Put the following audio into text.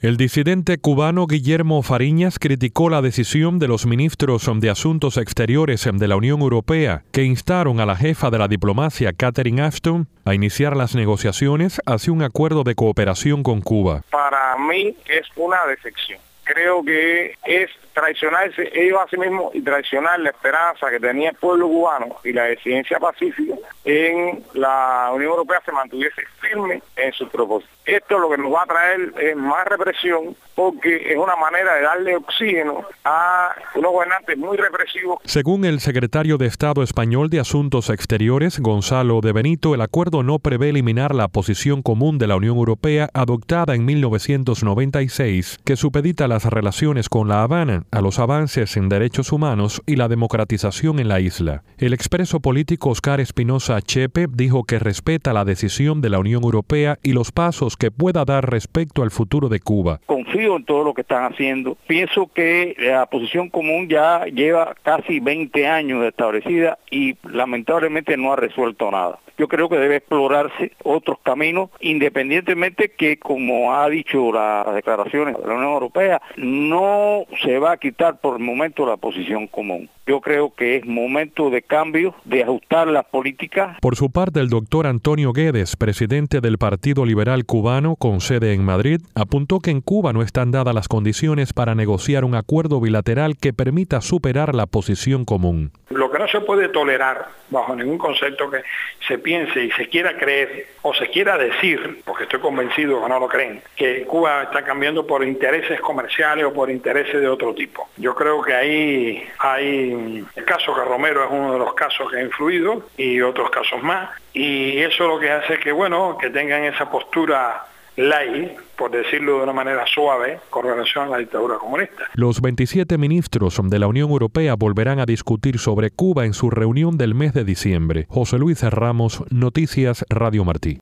El disidente cubano Guillermo Fariñas criticó la decisión de los ministros de Asuntos Exteriores de la Unión Europea, que instaron a la jefa de la diplomacia, Catherine Ashton, a iniciar las negociaciones hacia un acuerdo de cooperación con Cuba. Para mí es una decepción. Creo que es traicionarse ellos a sí mismos y traicionar la esperanza que tenía el pueblo cubano y la disidencia pacífica en la Unión Europea se mantuviese firme en sus propósitos. Esto lo que nos va a traer es más represión porque es una manera de darle oxígeno a unos gobernantes muy represivos. Según el secretario de Estado español de Asuntos Exteriores, Gonzalo de Benito, el acuerdo no prevé eliminar la posición común de la Unión Europea adoptada en 1996, que supedita las relaciones con La Habana a los avances en derechos humanos y la democratización en la isla. El expreso político Oscar Espinosa Chepe dijo que respeta la decisión de la Unión Europea y los pasos que pueda dar respecto al futuro de Cuba. Confío en todo lo que están haciendo. Pienso que la posición común ya lleva casi 20 años establecida y lamentablemente no ha resuelto nada. Yo creo que debe explorarse otros caminos, independientemente que, como ha dicho las declaraciones de la Unión Europea, no se va a quitar por el momento la posición común. Yo creo que es momento de cambio, de ajustar las políticas. Por su parte, el doctor Antonio Guedes, presidente del Partido Liberal Cubano con sede en Madrid, apuntó que en Cuba no están dadas las condiciones para negociar un acuerdo bilateral que permita superar la posición común. Lo que no se puede tolerar, bajo ningún concepto que se piense y se quiera creer o se quiera decir, porque estoy convencido que no lo creen, que Cuba está cambiando por intereses comerciales o por intereses de otro tipo. Yo creo que ahí hay el caso Romero es uno de los casos que ha influido y otros casos más, y eso lo que hace que, bueno, que tengan esa postura light, por decirlo de una manera suave, con relación a la dictadura comunista. Los 27 ministros de la Unión Europea volverán a discutir sobre Cuba en su reunión del mes de diciembre. José Luis Ramos, Noticias Radio Martí.